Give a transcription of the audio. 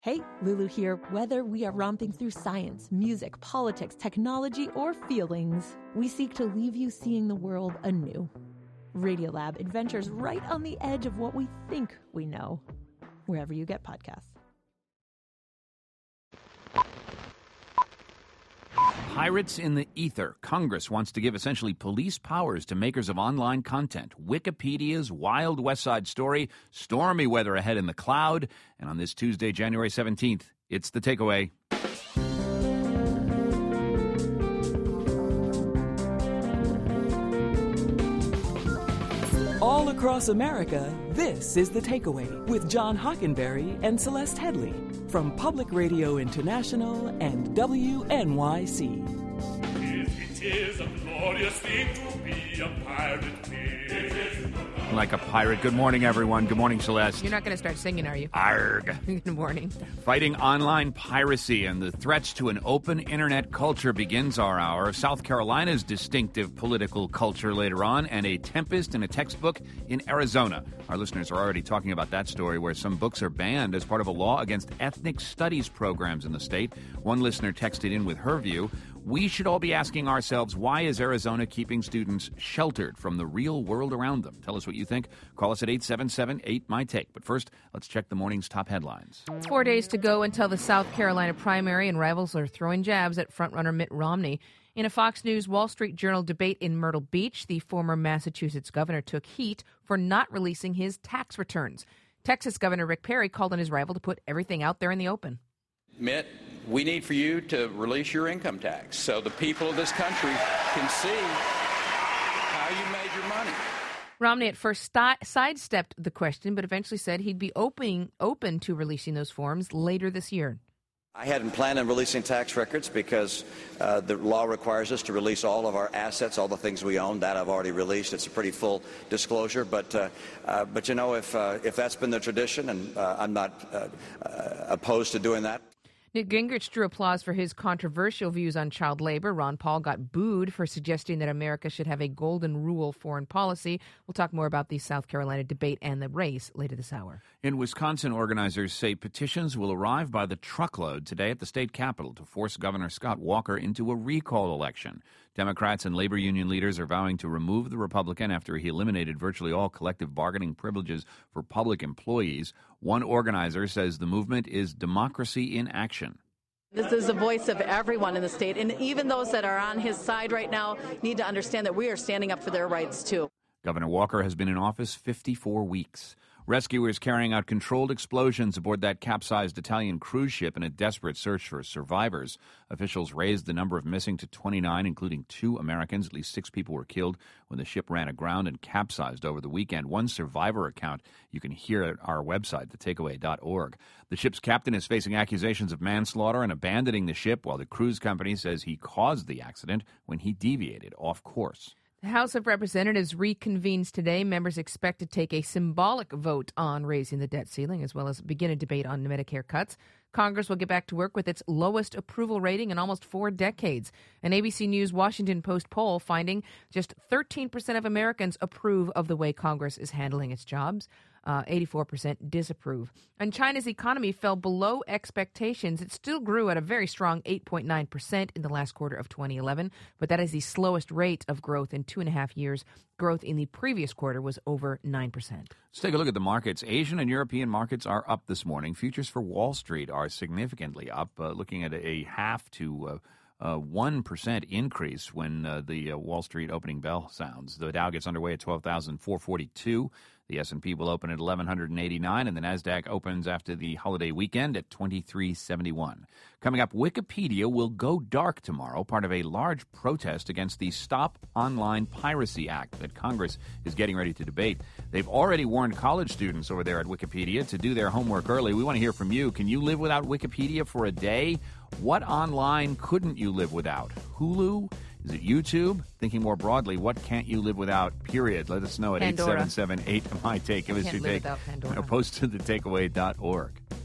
Hey, Lulu here. Whether we are romping through science, music, politics, technology, or feelings, we seek to leave you seeing the world anew. Radiolab adventures right on the edge of what we think we know, wherever you get podcasts. Pirates in the ether. Congress wants to give essentially police powers to makers of online content. Wikipedia's Wild West Side Story. Stormy weather ahead in the cloud. And on this Tuesday, January 17th, it's The Takeaway. All across America, this is The Takeaway with John Hockenberry and Celeste Headley from Public Radio International and WNYC. It is a glorious thing to be a pirate. Like a pirate. Good morning, everyone. Good morning, Celeste. You're not going to start singing, are you? Arg. Good morning. Fighting online piracy and the threats to an open internet culture begins our hour. South Carolina's distinctive political culture later on, and a tempest in a textbook in Arizona. Our listeners are already talking about that story, where some books are banned as part of a law against ethnic studies programs in the state. One listener texted in with her view. We should all be asking ourselves, why is Arizona keeping students sheltered from the real world around them? Tell us what you think. Call us at 877-8-MY-TAKE. But first, let's check the morning's top headlines. 4 days to go until the South Carolina primary, and rivals are throwing jabs at frontrunner Mitt Romney. In a Fox News Wall Street Journal debate in Myrtle Beach, the former Massachusetts governor took heat for not releasing his tax returns. Texas Governor Rick Perry called on his rival to put everything out there in the open. Mitt, we need for you to release your income tax so the people of this country can see how you made your money. Romney at first sidestepped the question, but eventually said he'd be open to releasing those forms later this year. I hadn't planned on releasing tax records because the law requires us to release all of our assets, all the things we own. That I've already released. It's a pretty full disclosure. But you know, if that's been the tradition, and I'm not opposed to doing that. Newt Gingrich drew applause for his controversial views on child labor. Ron Paul got booed for suggesting that America should have a golden rule foreign policy. We'll talk more about the South Carolina debate and the race later this hour. In Wisconsin, organizers say petitions will arrive by the truckload today at the state capitol to force Governor Scott Walker into a recall election. Democrats and labor union leaders are vowing to remove the Republican after he eliminated virtually all collective bargaining privileges for public employees. One organizer says the movement is democracy in action. This is the voice of everyone in the state, and even those that are on his side right now need to understand that we are standing up for their rights, too. Governor Walker has been in office 54 weeks. Rescuers carrying out controlled explosions aboard that capsized Italian cruise ship in a desperate search for survivors. Officials raised the number of missing to 29, including 2 Americans. At least 6 people were killed when the ship ran aground and capsized over the weekend. One survivor account you can hear at our website, thetakeaway.org. The ship's captain is facing accusations of manslaughter and abandoning the ship, while the cruise company says he caused the accident when he deviated off course. The House of Representatives reconvenes today. Members expect to take a symbolic vote on raising the debt ceiling, as well as begin a debate on Medicare cuts. Congress will get back to work with its lowest approval rating in almost 4 decades. An ABC News Washington Post poll finding just 13% of Americans approve of the way Congress is handling its jobs. 84% disapprove. And China's economy fell below expectations. It still grew at a very strong 8.9% in the last quarter of 2011, but that is the slowest rate of growth in 2.5 years. Growth in the previous quarter was over 9%. Let's take a look at the markets. Asian and European markets are up this morning. Futures for Wall Street are significantly up, looking at a 0.5 to 1% increase when the Wall Street opening bell sounds. The Dow gets underway at 12,442. The S&P will open at 1,189, and the Nasdaq opens after the holiday weekend at 2,371. Coming up, Wikipedia will go dark tomorrow, part of a large protest against the Stop Online Piracy Act that Congress is getting ready to debate. They've already warned college students over there at Wikipedia to do their homework early. We want to hear from you. Can you live without Wikipedia for a day? What online couldn't you live without? Hulu? Is it YouTube? Thinking more broadly, what can't you live without, period? Let us know at 877-8-MY-TAKE. Give us your take. Post to thetakeaway.org.